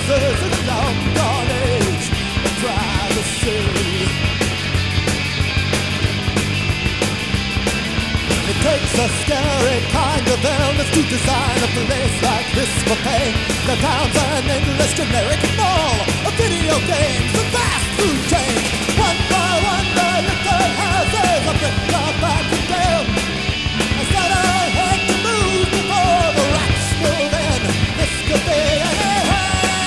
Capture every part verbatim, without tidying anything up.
faces in a long gone age and try to see. It takes a scary kind of illness to design a place like this for pain. The town's an endless generic mall of video games and fast food chains. One by one the little houses are bricked up and condemned. I said I had to move before the rats move in. This could be anywhere.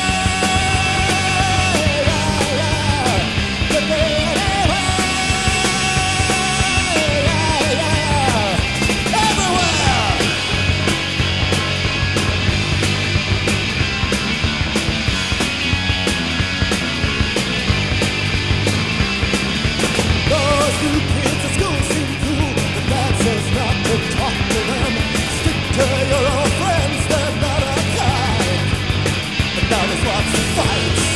Yeah, yeah. Could be anywhere. Yeah, yeah. Everywhere. Those new kids at school seem cool, but that says not to talk to them. Stick to your old friends, they're not a kind. And now there's lots of fights.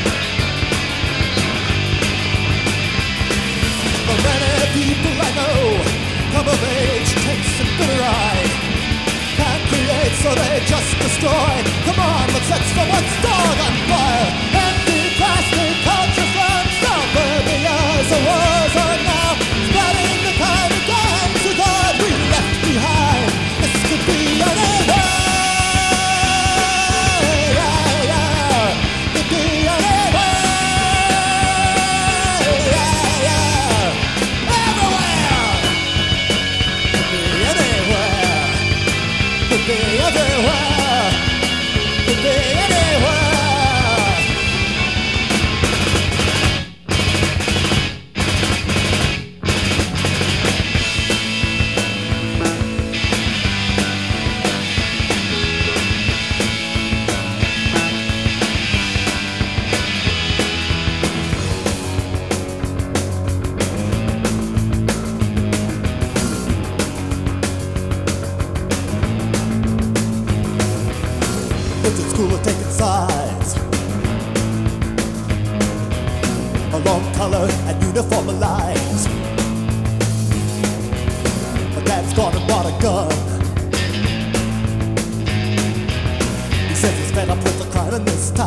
For many people I know, come of age takes a bitter ride. Can't create, so they just destroy. Come on, let's set someone's dog on fire. Empty plastic culture from suburbias of wars are now spreading the kind of gangs we thought we left behind. This could be anywhere. Yeah, yeah. Could be anywhere. Yeah, yeah. Everywhere. Could be anywhere. Could be everywhere. Could be anywhere. Kids at school are taking sides along color and uniform lines. But dad's gone and bought a gun. He says he's fed up with the crime in this town.